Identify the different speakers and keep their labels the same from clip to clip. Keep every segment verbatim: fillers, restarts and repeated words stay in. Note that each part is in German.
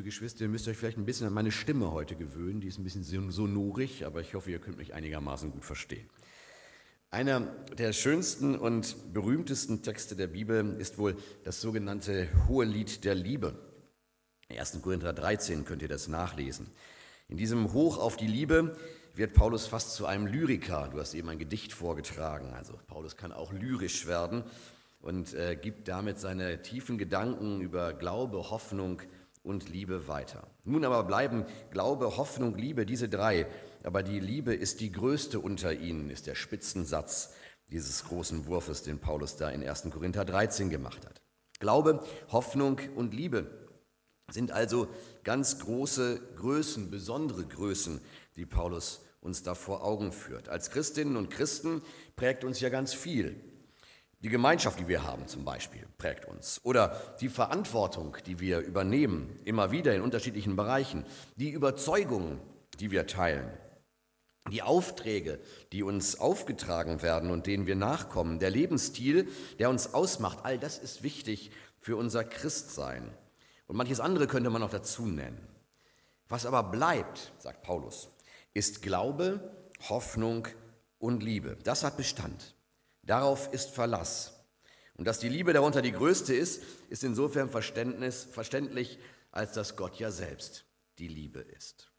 Speaker 1: Geschwister, ihr müsst euch vielleicht ein bisschen an meine Stimme heute gewöhnen. Die ist ein bisschen sonorig, aber ich hoffe, ihr könnt mich einigermaßen gut verstehen. Einer der schönsten und berühmtesten Texte der Bibel ist wohl das sogenannte Hohelied der Liebe. In ersten Korinther dreizehn könnt ihr das nachlesen. In diesem Hoch auf die Liebe wird Paulus fast zu einem Lyriker. Du hast eben ein Gedicht vorgetragen. Also Paulus kann auch lyrisch werden und äh, gibt damit seine tiefen Gedanken über Glaube, Hoffnung und Liebe weiter. Nun aber bleiben Glaube, Hoffnung, Liebe, diese drei. Aber die Liebe ist die größte unter ihnen, ist der Spitzensatz dieses großen Wurfes, den Paulus da in ersten Korinther dreizehn gemacht hat. Glaube, Hoffnung und Liebe sind also ganz große Größen, besondere Größen, die Paulus uns da vor Augen führt. Als Christinnen und Christen prägt uns ja ganz viel. Die Gemeinschaft, die wir haben zum Beispiel, prägt uns. Oder die Verantwortung, die wir übernehmen, immer wieder in unterschiedlichen Bereichen. Die Überzeugungen, die wir teilen. Die Aufträge, die uns aufgetragen werden und denen wir nachkommen. Der Lebensstil, der uns ausmacht. All das ist wichtig für unser Christsein. Und manches andere könnte man noch dazu nennen. Was aber bleibt, sagt Paulus, ist Glaube, Hoffnung und Liebe. Das hat Bestand. Darauf ist Verlass. Und dass die Liebe darunter die größte ist, ist insofern Verständnis, verständlich, als dass Gott ja selbst die Liebe ist.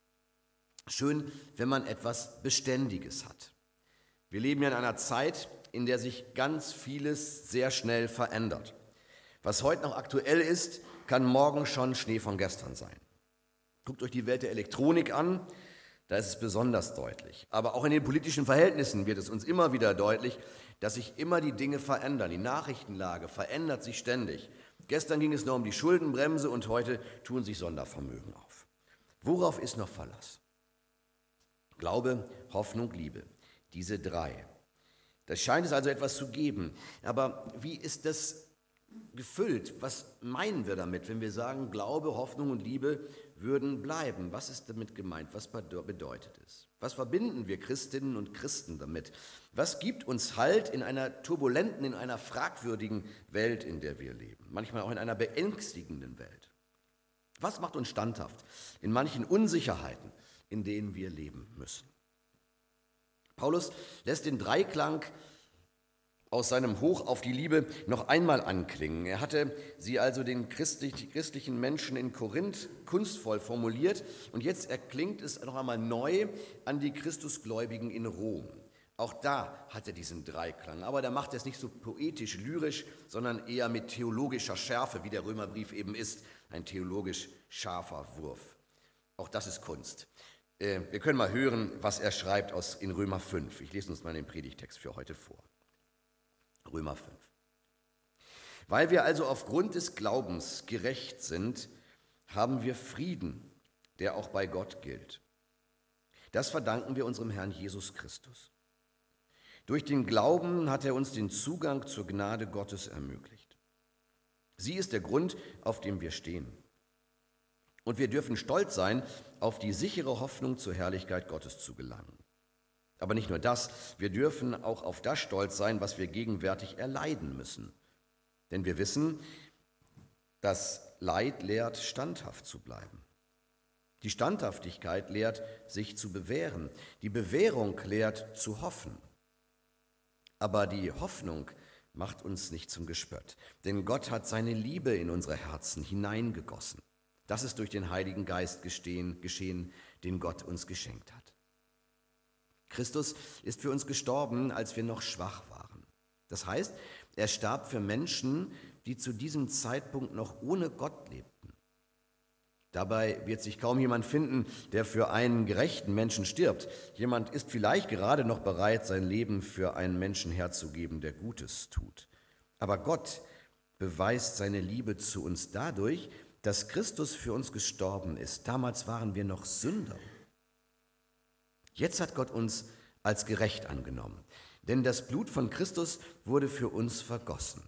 Speaker 1: Schön, wenn man etwas Beständiges hat. Wir leben ja in einer Zeit, in der sich ganz vieles sehr schnell verändert. Was heute noch aktuell ist, kann morgen schon Schnee von gestern sein. Guckt euch die Welt der Elektronik an, da ist es besonders deutlich. Aber auch in den politischen Verhältnissen wird es uns immer wieder deutlich, dass sich immer die Dinge verändern. Die Nachrichtenlage verändert sich ständig. Gestern ging es noch um die Schuldenbremse und heute tun sich Sondervermögen auf. Worauf ist noch Verlass? Glaube, Hoffnung, Liebe. Diese drei. Da scheint es also etwas zu geben. Aber wie ist das gefüllt? Was meinen wir damit, wenn wir sagen, Glaube, Hoffnung und Liebe würden bleiben? Was ist damit gemeint? Was bedeutet es? Was verbinden wir Christinnen und Christen damit? Was gibt uns Halt in einer turbulenten, in einer fragwürdigen Welt, in der wir leben? Manchmal auch in einer beängstigenden Welt. Was macht uns standhaft in manchen Unsicherheiten, in denen wir leben müssen? Paulus lässt den Dreiklang aus seinem Hoch auf die Liebe noch einmal anklingen. Er hatte sie also den christlichen Menschen in Korinth kunstvoll formuliert und jetzt erklingt es noch einmal neu an die Christusgläubigen in Rom. Auch da hat er diesen Dreiklang, aber da macht er es nicht so poetisch, lyrisch, sondern eher mit theologischer Schärfe, wie der Römerbrief eben ist, ein theologisch scharfer Wurf. Auch das ist Kunst. Wir können mal hören, was er schreibt aus in Römer fünf. Ich lese uns mal den Predigtext für heute vor. Römer fünf. Weil wir also aufgrund des Glaubens gerecht sind, haben wir Frieden, der auch bei Gott gilt. Das verdanken wir unserem Herrn Jesus Christus. Durch den Glauben hat er uns den Zugang zur Gnade Gottes ermöglicht. Sie ist der Grund, auf dem wir stehen. Und wir dürfen stolz sein, auf die sichere Hoffnung zur Herrlichkeit Gottes zu gelangen. Aber nicht nur das, wir dürfen auch auf das stolz sein, was wir gegenwärtig erleiden müssen. Denn wir wissen, dass Leid lehrt, standhaft zu bleiben. Die Standhaftigkeit lehrt, sich zu bewähren. Die Bewährung lehrt, zu hoffen. Aber die Hoffnung macht uns nicht zum Gespött. Denn Gott hat seine Liebe in unsere Herzen hineingegossen. Das ist durch den Heiligen Geist gestehen, geschehen, den Gott uns geschenkt hat. Christus ist für uns gestorben, als wir noch schwach waren. Das heißt, er starb für Menschen, die zu diesem Zeitpunkt noch ohne Gott lebten. Dabei wird sich kaum jemand finden, der für einen gerechten Menschen stirbt. Jemand ist vielleicht gerade noch bereit, sein Leben für einen Menschen herzugeben, der Gutes tut. Aber Gott beweist seine Liebe zu uns dadurch, dass Christus für uns gestorben ist. Damals waren wir noch Sünder. Jetzt hat Gott uns als gerecht angenommen, denn das Blut von Christus wurde für uns vergossen.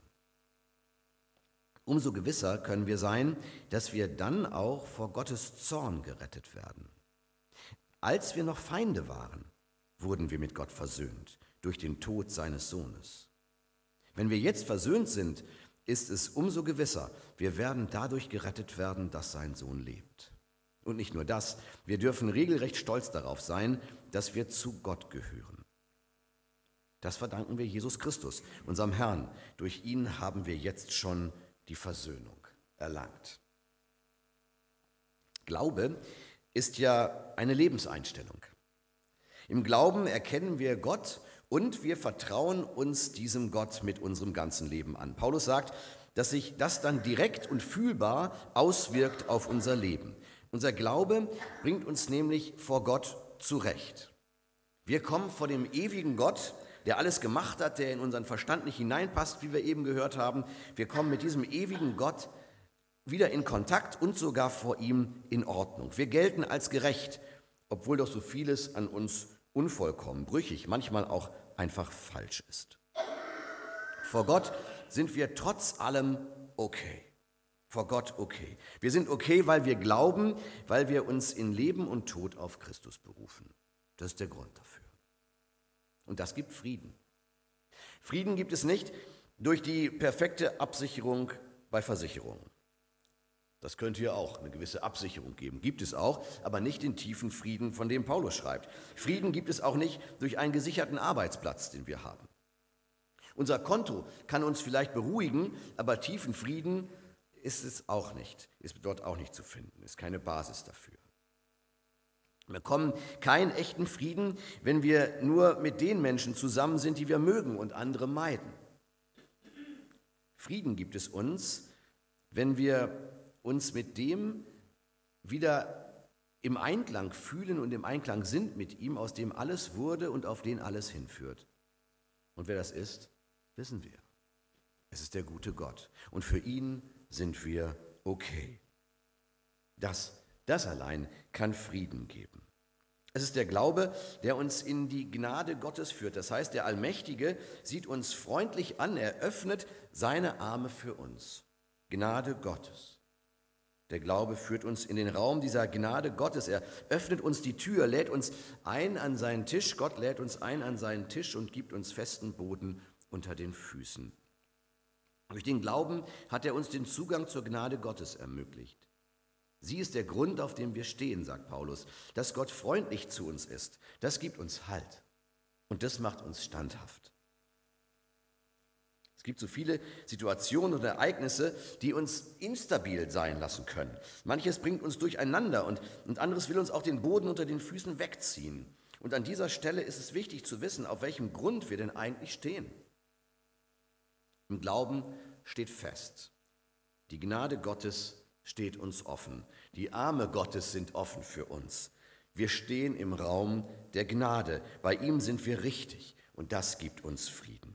Speaker 1: Umso gewisser können wir sein, dass wir dann auch vor Gottes Zorn gerettet werden. Als wir noch Feinde waren, wurden wir mit Gott versöhnt durch den Tod seines Sohnes. Wenn wir jetzt versöhnt sind, ist es umso gewisser, wir werden dadurch gerettet werden, dass sein Sohn lebt. Und nicht nur das, wir dürfen regelrecht stolz darauf sein, dass wir zu Gott gehören. Das verdanken wir Jesus Christus, unserem Herrn. Durch ihn haben wir jetzt schon die Versöhnung erlangt. Glaube ist ja eine Lebenseinstellung. Im Glauben erkennen wir Gott und wir vertrauen uns diesem Gott mit unserem ganzen Leben an. Paulus sagt, dass sich das dann direkt und fühlbar auswirkt auf unser Leben. Unser Glaube bringt uns nämlich vor Gott zurecht. Wir kommen vor dem ewigen Gott, der alles gemacht hat, der in unseren Verstand nicht hineinpasst, wie wir eben gehört haben. Wir kommen mit diesem ewigen Gott wieder in Kontakt und sogar vor ihm in Ordnung. Wir gelten als gerecht, obwohl doch so vieles an uns unvollkommen, brüchig, manchmal auch einfach falsch ist. Vor Gott sind wir trotz allem okay. Vor Gott okay. Wir sind okay, weil wir glauben, weil wir uns in Leben und Tod auf Christus berufen. Das ist der Grund dafür. Und das gibt Frieden. Frieden gibt es nicht durch die perfekte Absicherung bei Versicherungen. Das könnte ja auch eine gewisse Absicherung geben, gibt es auch, aber nicht den tiefen Frieden, von dem Paulus schreibt. Frieden gibt es auch nicht durch einen gesicherten Arbeitsplatz, den wir haben. Unser Konto kann uns vielleicht beruhigen, aber tiefen Frieden ist es auch nicht, ist dort auch nicht zu finden, ist keine Basis dafür. Wir bekommen keinen echten Frieden, wenn wir nur mit den Menschen zusammen sind, die wir mögen und andere meiden. Frieden gibt es uns, wenn wir uns mit dem wieder im Einklang fühlen und im Einklang sind mit ihm, aus dem alles wurde und auf den alles hinführt. Und wer das ist, wissen wir. Es ist der gute Gott. Und für ihn sind wir okay. Das, das allein kann Frieden geben. Es ist der Glaube, der uns in die Gnade Gottes führt. Das heißt, der Allmächtige sieht uns freundlich an, er öffnet seine Arme für uns. Gnade Gottes. Der Glaube führt uns in den Raum dieser Gnade Gottes. Er öffnet uns die Tür, lädt uns ein an seinen Tisch. Gott lädt uns ein an seinen Tisch und gibt uns festen Boden unter den Füßen. Durch den Glauben hat er uns den Zugang zur Gnade Gottes ermöglicht. Sie ist der Grund, auf dem wir stehen, sagt Paulus. Dass Gott freundlich zu uns ist, das gibt uns Halt und das macht uns standhaft. Es gibt so viele Situationen und Ereignisse, die uns instabil sein lassen können. Manches bringt uns durcheinander und, und anderes will uns auch den Boden unter den Füßen wegziehen. Und an dieser Stelle ist es wichtig zu wissen, auf welchem Grund wir denn eigentlich stehen. Im Glauben steht fest, die Gnade Gottes steht uns offen. Die Arme Gottes sind offen für uns. Wir stehen im Raum der Gnade. Bei ihm sind wir richtig und das gibt uns Frieden.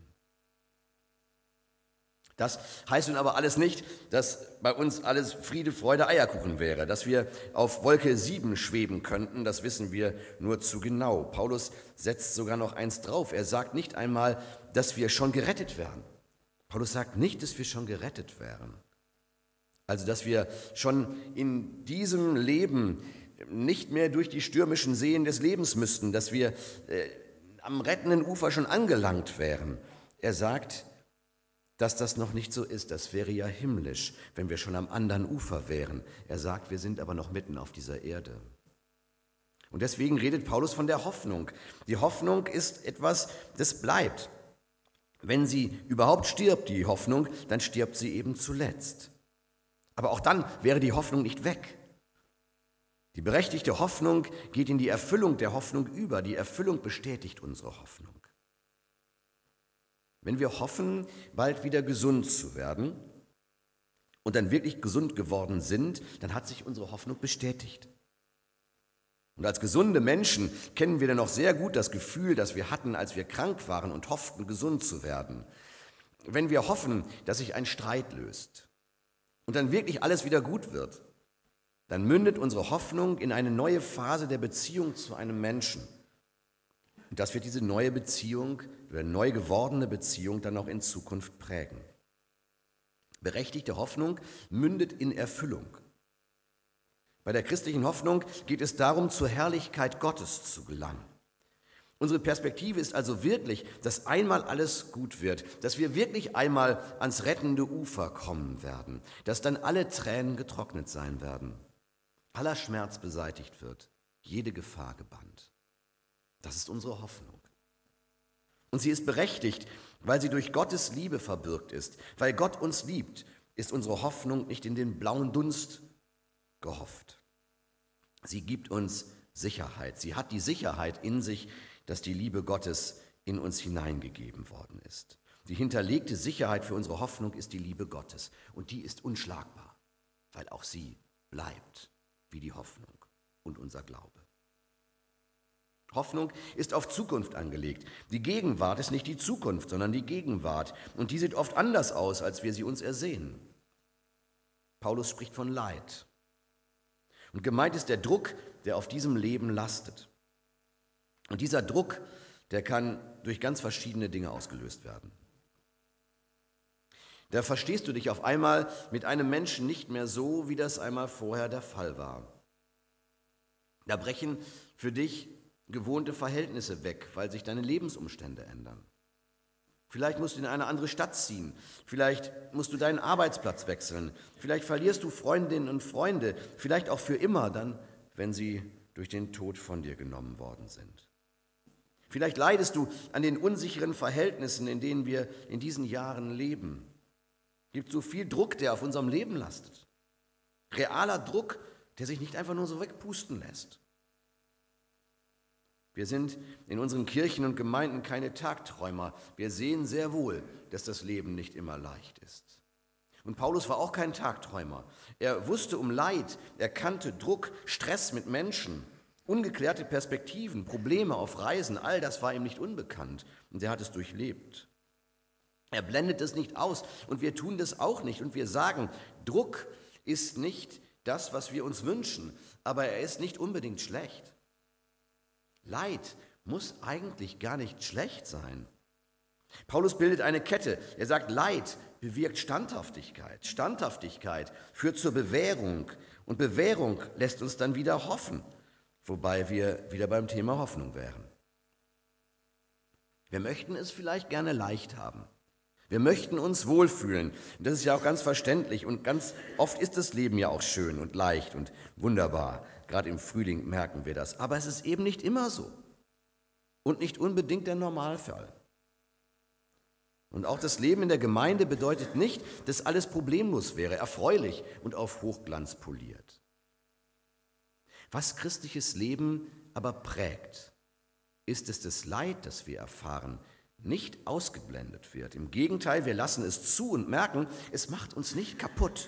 Speaker 1: Das heißt nun aber alles nicht, dass bei uns alles Friede, Freude, Eierkuchen wäre, dass wir auf Wolke sieben schweben könnten, das wissen wir nur zu genau. Paulus setzt sogar noch eins drauf. Er sagt nicht einmal, dass wir schon gerettet wären. Paulus sagt nicht, dass wir schon gerettet wären. Also, dass wir schon in diesem Leben nicht mehr durch die stürmischen Seen des Lebens müssten, dass wir äh, am rettenden Ufer schon angelangt wären. Er sagt, dass das noch nicht so ist. Das wäre ja himmlisch, wenn wir schon am anderen Ufer wären. Er sagt, wir sind aber noch mitten auf dieser Erde. Und deswegen redet Paulus von der Hoffnung. Die Hoffnung ist etwas, das bleibt. Wenn sie überhaupt stirbt, die Hoffnung, dann stirbt sie eben zuletzt. Aber auch dann wäre die Hoffnung nicht weg. Die berechtigte Hoffnung geht in die Erfüllung der Hoffnung über. Die Erfüllung bestätigt unsere Hoffnung. Wenn wir hoffen, bald wieder gesund zu werden und dann wirklich gesund geworden sind, dann hat sich unsere Hoffnung bestätigt. Und als gesunde Menschen kennen wir dann noch sehr gut das Gefühl, das wir hatten, als wir krank waren und hofften, gesund zu werden. Wenn wir hoffen, dass sich ein Streit löst und dann wirklich alles wieder gut wird, dann mündet unsere Hoffnung in eine neue Phase der Beziehung zu einem Menschen. Und das wird diese neue Beziehung, oder neu gewordene Beziehung dann auch in Zukunft prägen. Berechtigte Hoffnung mündet in Erfüllung. Bei der christlichen Hoffnung geht es darum, zur Herrlichkeit Gottes zu gelangen. Unsere Perspektive ist also wirklich, dass einmal alles gut wird, dass wir wirklich einmal ans rettende Ufer kommen werden, dass dann alle Tränen getrocknet sein werden, aller Schmerz beseitigt wird, jede Gefahr gebannt. Das ist unsere Hoffnung. Und sie ist berechtigt, weil sie durch Gottes Liebe verbürgt ist. Weil Gott uns liebt, ist unsere Hoffnung nicht in den blauen Dunst gehofft. Sie gibt uns Sicherheit. Sie hat die Sicherheit in sich, dass die Liebe Gottes in uns hineingegeben worden ist. Die hinterlegte Sicherheit für unsere Hoffnung ist die Liebe Gottes. Und die ist unschlagbar, weil auch sie bleibt wie die Hoffnung und unser Glaube. Hoffnung ist auf Zukunft angelegt. Die Gegenwart ist nicht die Zukunft, sondern die Gegenwart. Und die sieht oft anders aus, als wir sie uns ersehen. Paulus spricht von Leid. Und gemeint ist der Druck, der auf diesem Leben lastet. Und dieser Druck, der kann durch ganz verschiedene Dinge ausgelöst werden. Da verstehst du dich auf einmal mit einem Menschen nicht mehr so, wie das einmal vorher der Fall war. Da brechen für dich gewohnte Verhältnisse weg, weil sich deine Lebensumstände ändern. Vielleicht musst du in eine andere Stadt ziehen, vielleicht musst du deinen Arbeitsplatz wechseln, vielleicht verlierst du Freundinnen und Freunde, vielleicht auch für immer dann, wenn sie durch den Tod von dir genommen worden sind. Vielleicht leidest du an den unsicheren Verhältnissen, in denen wir in diesen Jahren leben. Es gibt so viel Druck, der auf unserem Leben lastet. Realer Druck, der sich nicht einfach nur so wegpusten lässt. Wir sind in unseren Kirchen und Gemeinden keine Tagträumer. Wir sehen sehr wohl, dass das Leben nicht immer leicht ist. Und Paulus war auch kein Tagträumer. Er wusste um Leid, er kannte Druck, Stress mit Menschen, ungeklärte Perspektiven, Probleme auf Reisen. All das war ihm nicht unbekannt und er hat es durchlebt. Er blendet es nicht aus und wir tun das auch nicht. Und wir sagen, Druck ist nicht das, was wir uns wünschen, aber er ist nicht unbedingt schlecht. Leid muss eigentlich gar nicht schlecht sein. Paulus bildet eine Kette. Er sagt, Leid bewirkt Standhaftigkeit. Standhaftigkeit führt zur Bewährung und Bewährung lässt uns dann wieder hoffen, wobei wir wieder beim Thema Hoffnung wären. Wir möchten es vielleicht gerne leicht haben. Wir möchten uns wohlfühlen. Und das ist ja auch ganz verständlich und ganz oft ist das Leben ja auch schön und leicht und wunderbar. Gerade im Frühling merken wir das. Aber es ist eben nicht immer so und nicht unbedingt der Normalfall. Und auch das Leben in der Gemeinde bedeutet nicht, dass alles problemlos wäre, erfreulich und auf Hochglanz poliert. Was christliches Leben aber prägt, ist es das Leid, das wir erfahren, nicht ausgeblendet wird. Im Gegenteil, wir lassen es zu und merken, es macht uns nicht kaputt.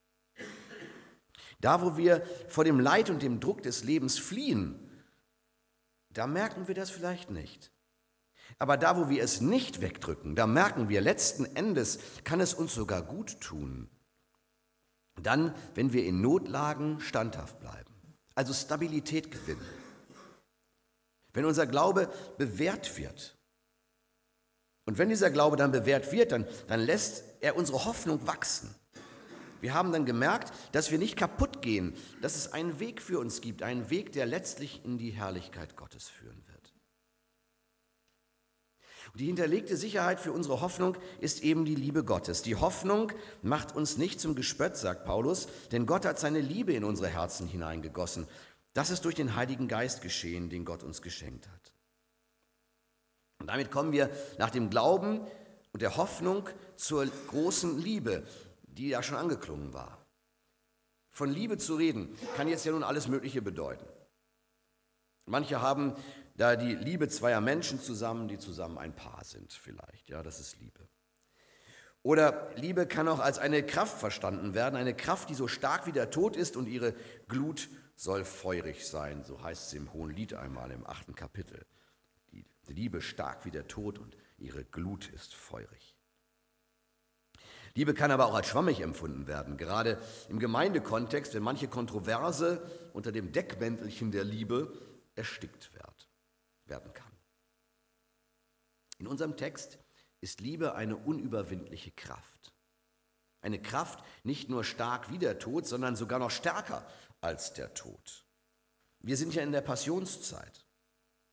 Speaker 1: Da, wo wir vor dem Leid und dem Druck des Lebens fliehen, da merken wir das vielleicht nicht. Aber da, wo wir es nicht wegdrücken, da merken wir, letzten Endes kann es uns sogar gut tun. Dann, wenn wir in Notlagen standhaft bleiben, also Stabilität gewinnen. Wenn unser Glaube bewährt wird. Und wenn dieser Glaube dann bewährt wird, dann, dann lässt er unsere Hoffnung wachsen. Wir haben dann gemerkt, dass wir nicht kaputt gehen, dass es einen Weg für uns gibt, einen Weg, der letztlich in die Herrlichkeit Gottes führen wird. Und die hinterlegte Sicherheit für unsere Hoffnung ist eben die Liebe Gottes. Die Hoffnung macht uns nicht zum Gespött, sagt Paulus, denn Gott hat seine Liebe in unsere Herzen hineingegossen. Das ist durch den Heiligen Geist geschehen, den Gott uns geschenkt hat. Und damit kommen wir nach dem Glauben und der Hoffnung zur großen Liebe, die ja schon angeklungen war. Von Liebe zu reden, kann jetzt ja nun alles Mögliche bedeuten. Manche haben da die Liebe zweier Menschen zusammen, die zusammen ein Paar sind vielleicht. Ja, das ist Liebe. Oder Liebe kann auch als eine Kraft verstanden werden, eine Kraft, die so stark wie der Tod ist und ihre Glut soll feurig sein. So heißt es im Hohen Lied einmal im achten Kapitel. Die Liebe stark wie der Tod und ihre Glut ist feurig. Liebe kann aber auch als schwammig empfunden werden, gerade im Gemeindekontext, wenn manche Kontroverse unter dem Deckmäntelchen der Liebe erstickt wird, werden kann. In unserem Text ist Liebe eine unüberwindliche Kraft. Eine Kraft nicht nur stark wie der Tod, sondern sogar noch stärker als der Tod. Wir sind ja in der Passionszeit.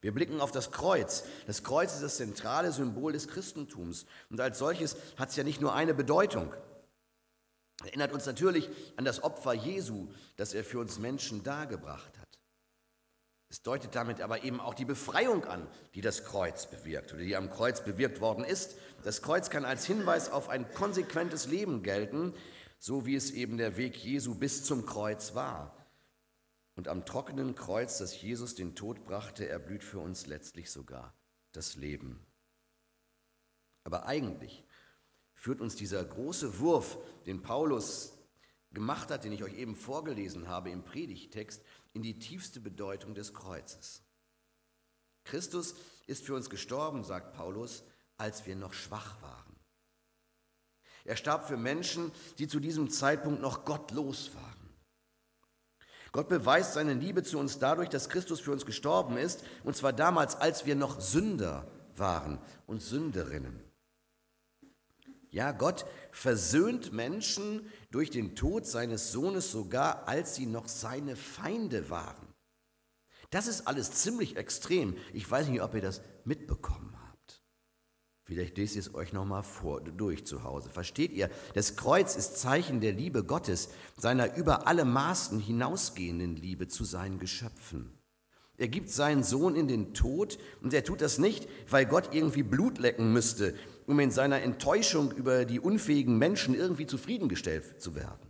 Speaker 1: Wir blicken auf das Kreuz. Das Kreuz ist das zentrale Symbol des Christentums. Und als solches hat es ja nicht nur eine Bedeutung. Erinnert uns natürlich an das Opfer Jesu, das er für uns Menschen dargebracht hat. Es deutet damit aber eben auch die Befreiung an, die das Kreuz bewirkt oder die am Kreuz bewirkt worden ist. Das Kreuz kann als Hinweis auf ein konsequentes Leben gelten, so wie es eben der Weg Jesu bis zum Kreuz war. Und am trockenen Kreuz, das Jesus den Tod brachte, erblüht für uns letztlich sogar das Leben. Aber eigentlich führt uns dieser große Wurf, den Paulus gemacht hat, den ich euch eben vorgelesen habe im Predigttext, in die tiefste Bedeutung des Kreuzes. Christus ist für uns gestorben, sagt Paulus, als wir noch schwach waren. Er starb für Menschen, die zu diesem Zeitpunkt noch gottlos waren. Gott beweist seine Liebe zu uns dadurch, dass Christus für uns gestorben ist, und zwar damals, als wir noch Sünder waren und Sünderinnen. Ja, Gott versöhnt Menschen durch den Tod seines Sohnes, sogar als sie noch seine Feinde waren. Das ist alles ziemlich extrem. Ich weiß nicht, ob ihr das mitbekommen habt. Vielleicht lest ihr es euch nochmal vor, durch zu Hause. Versteht ihr? Das Kreuz ist Zeichen der Liebe Gottes, seiner über alle Maßen hinausgehenden Liebe zu seinen Geschöpfen. Er gibt seinen Sohn in den Tod und er tut das nicht, weil Gott irgendwie Blut lecken müsste, um in seiner Enttäuschung über die unfähigen Menschen irgendwie zufriedengestellt zu werden.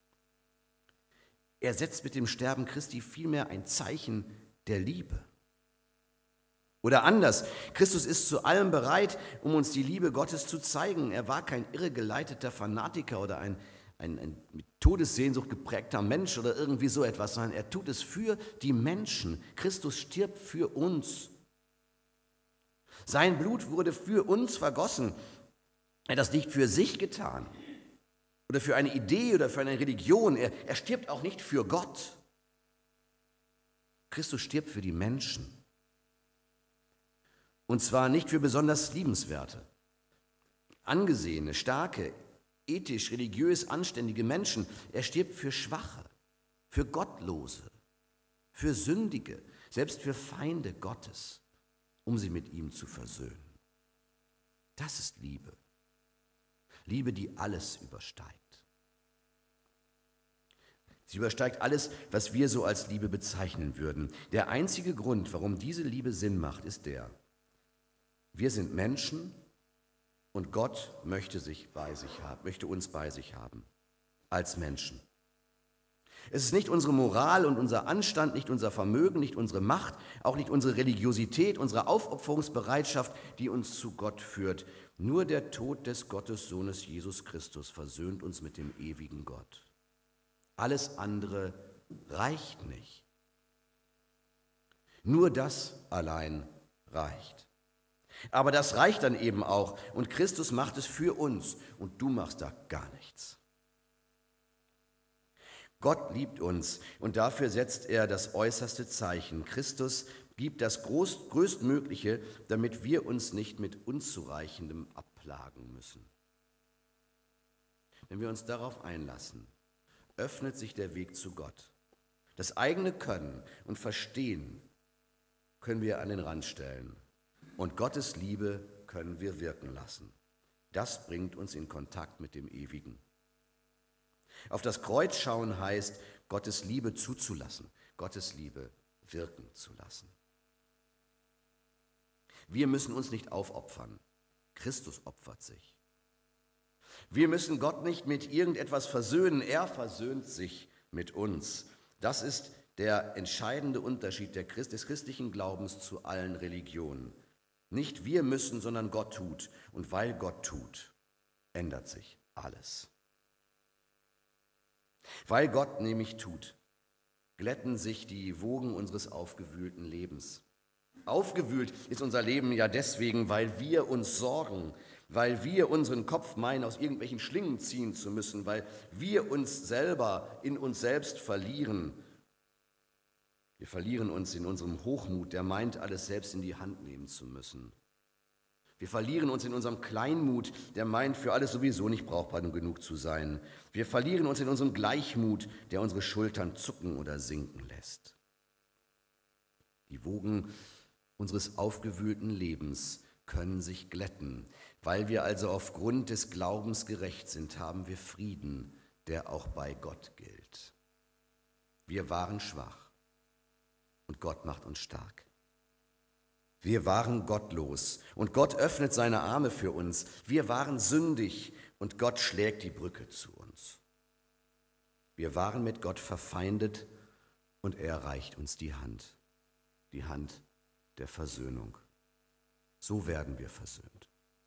Speaker 1: Er setzt mit dem Sterben Christi vielmehr ein Zeichen der Liebe. Oder anders, Christus ist zu allem bereit, um uns die Liebe Gottes zu zeigen. Er war kein irregeleiteter Fanatiker oder ein, ein, ein mit Todessehnsucht geprägter Mensch oder irgendwie so etwas, sondern er tut es für die Menschen. Christus stirbt für uns. Sein Blut wurde für uns vergossen. Er hat das nicht für sich getan oder für eine Idee oder für eine Religion. Er, er stirbt auch nicht für Gott. Christus stirbt für die Menschen. Und zwar nicht für besonders liebenswerte, angesehene, starke, ethisch, religiös anständige Menschen. Er stirbt für Schwache, für Gottlose, für Sündige, selbst für Feinde Gottes, um sie mit ihm zu versöhnen. Das ist Liebe. Liebe, die alles übersteigt. Sie übersteigt alles, was wir so als Liebe bezeichnen würden. Der einzige Grund, warum diese Liebe Sinn macht, ist der: Wir sind Menschen und Gott möchte sich bei sich haben, möchte uns bei sich haben als Menschen. Es ist nicht unsere Moral und unser Anstand, nicht unser Vermögen, nicht unsere Macht, auch nicht unsere Religiosität, unsere Aufopferungsbereitschaft, die uns zu Gott führt. Nur der Tod des Gottessohnes Jesus Christus versöhnt uns mit dem ewigen Gott. Alles andere reicht nicht. Nur das allein reicht. Aber das reicht dann eben auch und Christus macht es für uns und du machst da gar nichts. Gott liebt uns und dafür setzt er das äußerste Zeichen. Christus gibt das Groß, Größtmögliche, damit wir uns nicht mit Unzureichendem abplagen müssen. Wenn wir uns darauf einlassen, öffnet sich der Weg zu Gott. Das eigene Können und Verstehen können wir an den Rand stellen. Und Gottes Liebe können wir wirken lassen. Das bringt uns in Kontakt mit dem Ewigen. Auf das Kreuz schauen heißt, Gottes Liebe zuzulassen, Gottes Liebe wirken zu lassen. Wir müssen uns nicht aufopfern. Christus opfert sich. Wir müssen Gott nicht mit irgendetwas versöhnen. Er versöhnt sich mit uns. Das ist der entscheidende Unterschied der Christ, des christlichen Glaubens zu allen Religionen. Nicht wir müssen, sondern Gott tut. Und weil Gott tut, ändert sich alles. Weil Gott nämlich tut, glätten sich die Wogen unseres aufgewühlten Lebens. Aufgewühlt ist unser Leben ja deswegen, weil wir uns sorgen, weil wir unseren Kopf meinen, aus irgendwelchen Schlingen ziehen zu müssen, weil wir uns selber in uns selbst verlieren. Wir verlieren uns in unserem Hochmut, der meint, alles selbst in die Hand nehmen zu müssen. Wir verlieren uns in unserem Kleinmut, der meint, für alles sowieso nicht brauchbar genug zu sein. Wir verlieren uns in unserem Gleichmut, der unsere Schultern zucken oder sinken lässt. Die Wogen unseres aufgewühlten Lebens können sich glätten. Weil wir also aufgrund des Glaubens gerecht sind, haben wir Frieden, der auch bei Gott gilt. Wir waren schwach und Gott macht uns stark. Wir waren gottlos und Gott öffnet seine Arme für uns. Wir waren sündig und Gott schlägt die Brücke zu uns. Wir waren mit Gott verfeindet und er reicht uns die Hand, die Hand der Versöhnung. So werden wir versöhnt.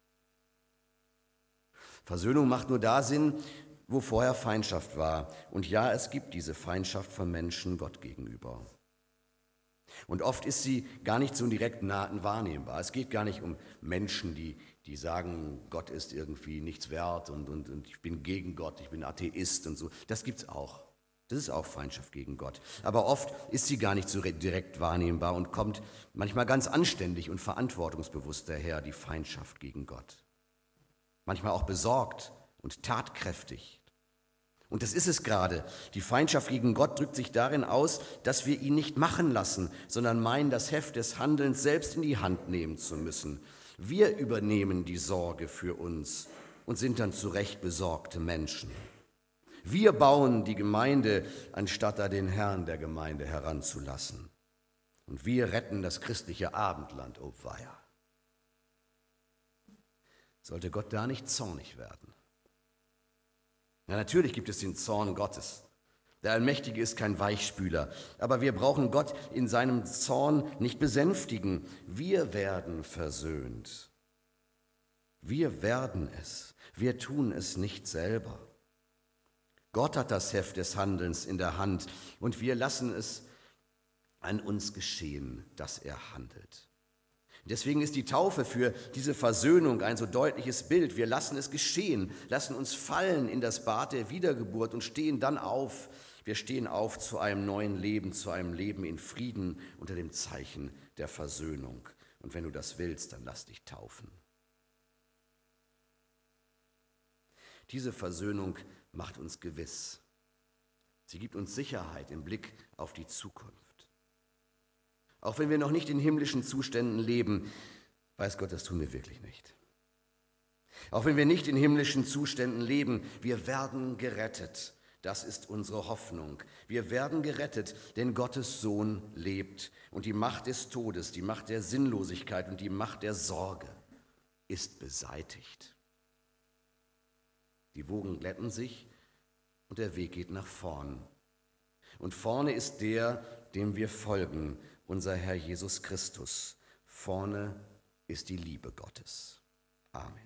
Speaker 1: Versöhnung macht nur da Sinn, wo vorher Feindschaft war. Und ja, es gibt diese Feindschaft von Menschen Gott gegenüber. Und oft ist sie gar nicht so direkt nah wahrnehmbar. Es geht gar nicht um Menschen, die, die sagen, Gott ist irgendwie nichts wert und, und, und ich bin gegen Gott, ich bin Atheist und so. Das gibt's auch. Das ist auch Feindschaft gegen Gott. Aber oft ist sie gar nicht so direkt wahrnehmbar und kommt manchmal ganz anständig und verantwortungsbewusst daher, die Feindschaft gegen Gott. Manchmal auch besorgt und tatkräftig. Und das ist es gerade. Die Feindschaft gegen Gott drückt sich darin aus, dass wir ihn nicht machen lassen, sondern meinen, das Heft des Handelns selbst in die Hand nehmen zu müssen. Wir übernehmen die Sorge für uns und sind dann zu Recht besorgte Menschen. Wir bauen die Gemeinde, anstatt da den Herrn der Gemeinde heranzulassen. Und wir retten das christliche Abendland, oh weia. Sollte Gott da nicht zornig werden? Ja, natürlich gibt es den Zorn Gottes. Der Allmächtige ist kein Weichspüler, aber wir brauchen Gott in seinem Zorn nicht besänftigen. Wir werden versöhnt. Wir werden es. Wir tun es nicht selber. Gott hat das Heft des Handelns in der Hand und wir lassen es an uns geschehen, dass er handelt. Deswegen ist die Taufe für diese Versöhnung ein so deutliches Bild. Wir lassen es geschehen, lassen uns fallen in das Bad der Wiedergeburt und stehen dann auf. Wir stehen auf zu einem neuen Leben, zu einem Leben in Frieden unter dem Zeichen der Versöhnung. Und wenn du das willst, dann lass dich taufen. Diese Versöhnung macht uns gewiss. Sie gibt uns Sicherheit im Blick auf die Zukunft. Auch wenn wir noch nicht in himmlischen Zuständen leben, weiß Gott, das tun wir wirklich nicht. Auch wenn wir nicht in himmlischen Zuständen leben, wir werden gerettet. Das ist unsere Hoffnung. Wir werden gerettet, denn Gottes Sohn lebt. Und die Macht des Todes, die Macht der Sinnlosigkeit und die Macht der Sorge ist beseitigt. Die Wogen glätten sich und der Weg geht nach vorn. Und vorne ist der, dem wir folgen, unser Herr Jesus Christus. Vorne ist die Liebe Gottes. Amen.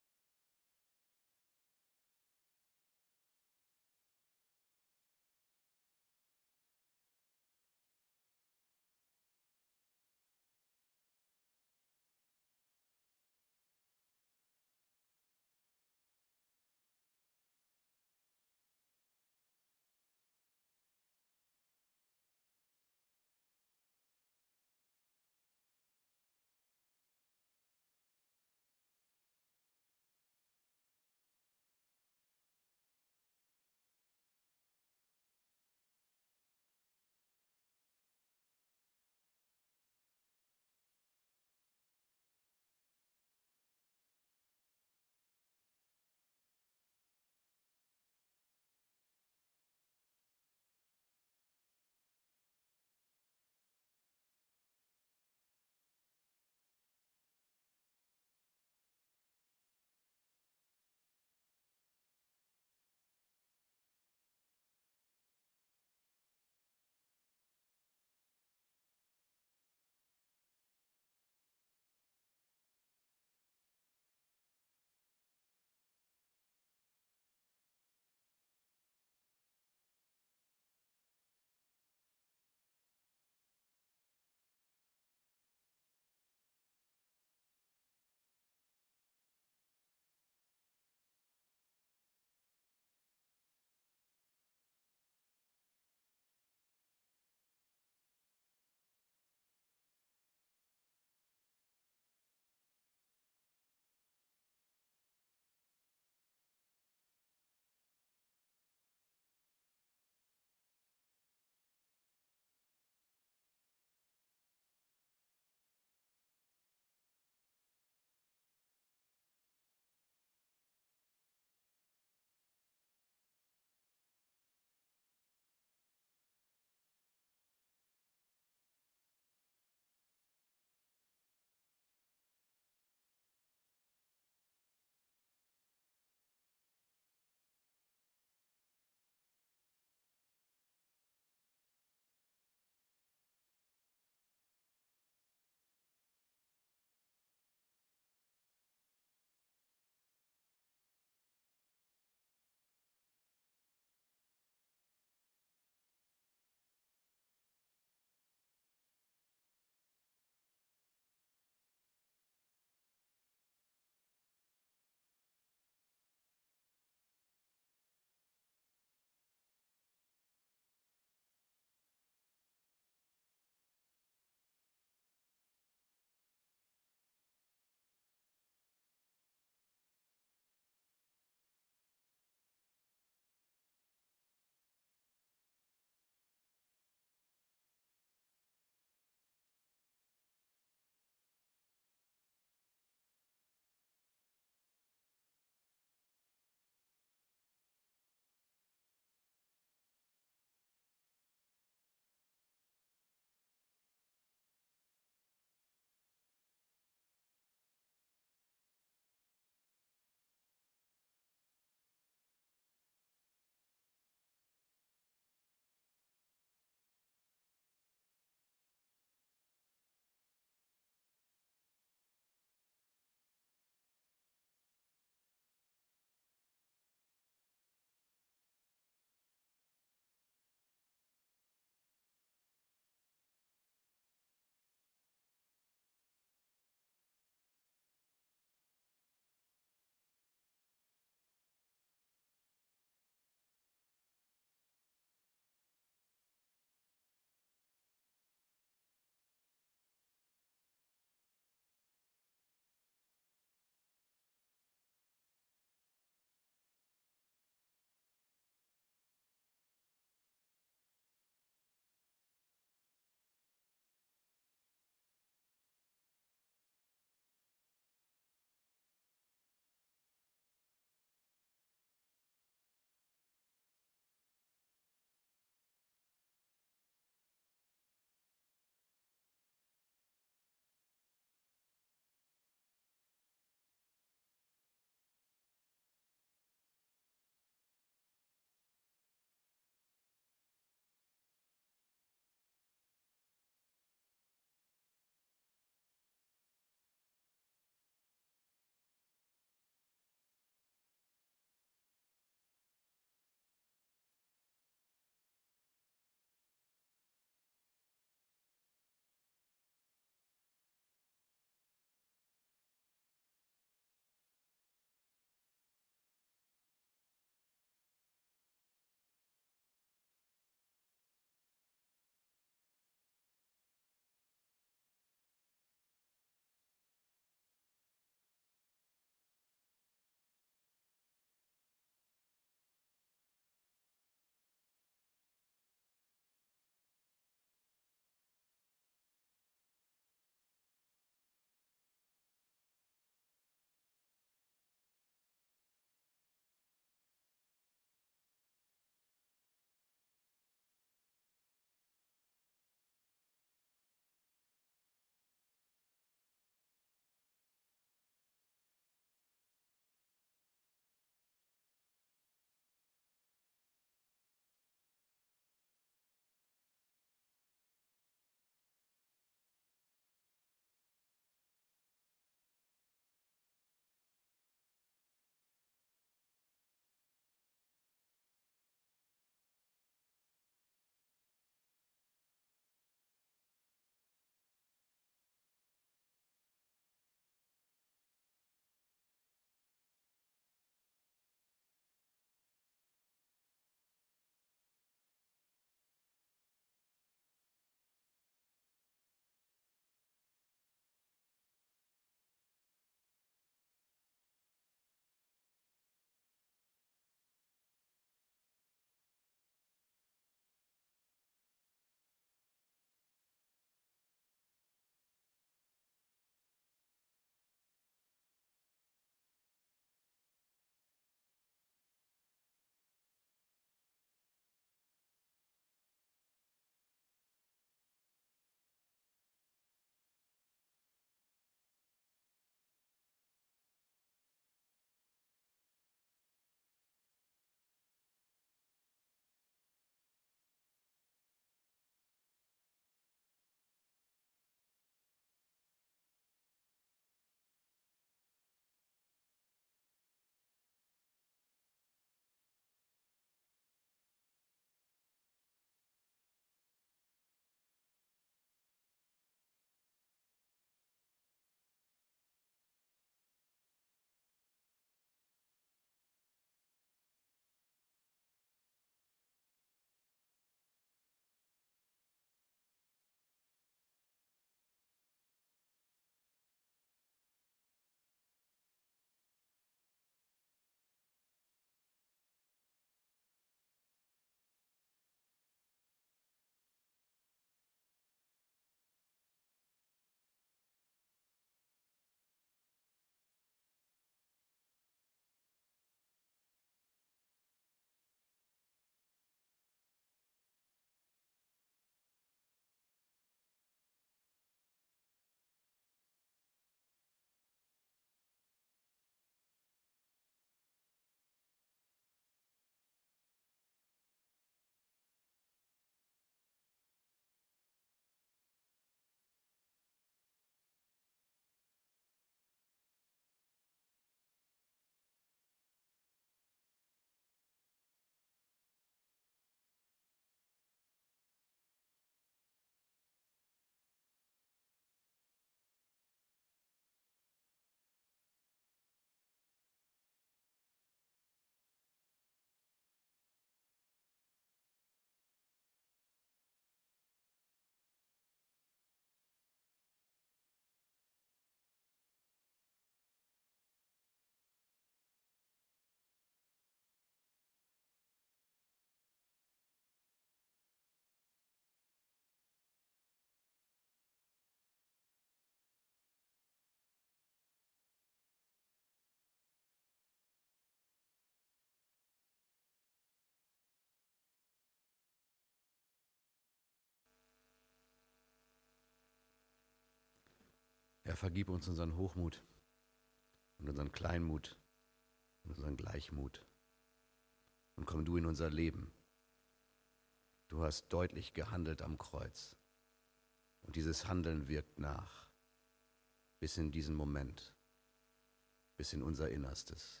Speaker 1: Herr, vergib uns unseren Hochmut und unseren Kleinmut und unseren Gleichmut. Und komm du in unser Leben. Du hast deutlich gehandelt am Kreuz. Und dieses Handeln wirkt nach, bis in diesen Moment, bis in unser Innerstes.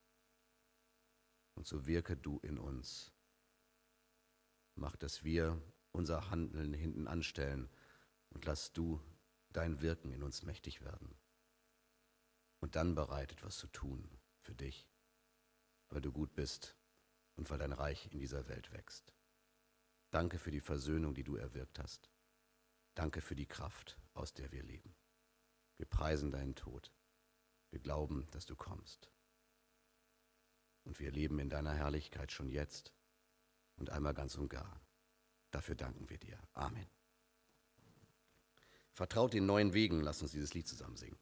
Speaker 1: Und so wirke du in uns. Mach, dass wir unser Handeln hinten anstellen und lass du dein Wirken in uns mächtig werden. Und dann bereit, etwas zu tun für dich, weil du gut bist und weil dein Reich in dieser Welt wächst. Danke für die Versöhnung, die du erwirkt hast. Danke für die Kraft, aus der wir leben. Wir preisen deinen Tod. Wir glauben, dass du kommst. Und wir leben in deiner Herrlichkeit schon jetzt und einmal ganz und gar. Dafür danken wir dir. Amen. Vertraut den neuen Wegen. Lasst uns dieses Lied zusammen singen.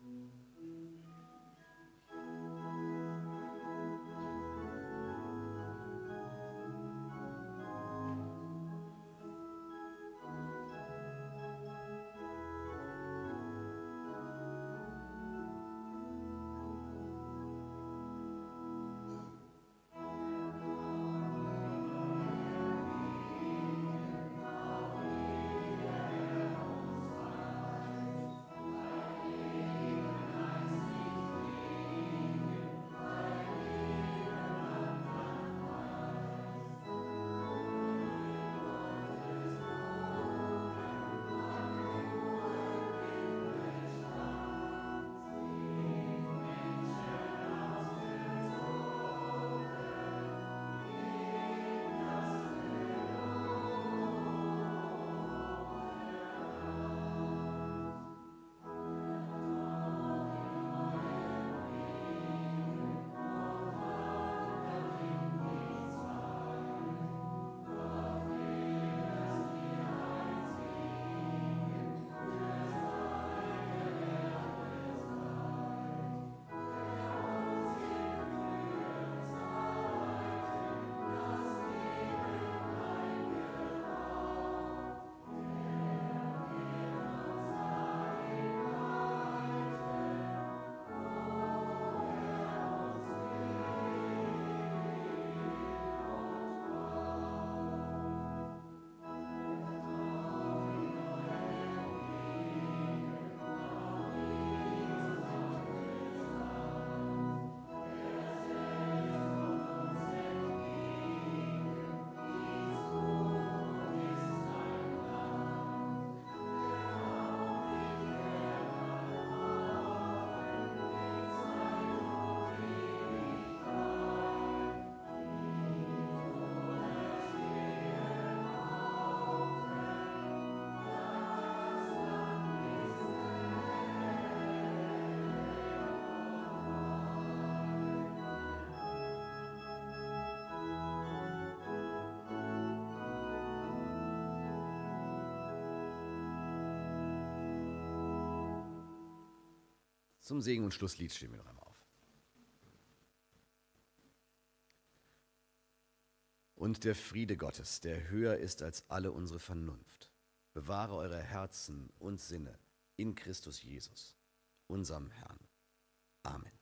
Speaker 1: Zum Segen und Schlusslied stehen wir noch einmal auf. Und der Friede Gottes, der höher ist als alle unsere Vernunft, bewahre eure Herzen und Sinne in Christus Jesus, unserem Herrn. Amen.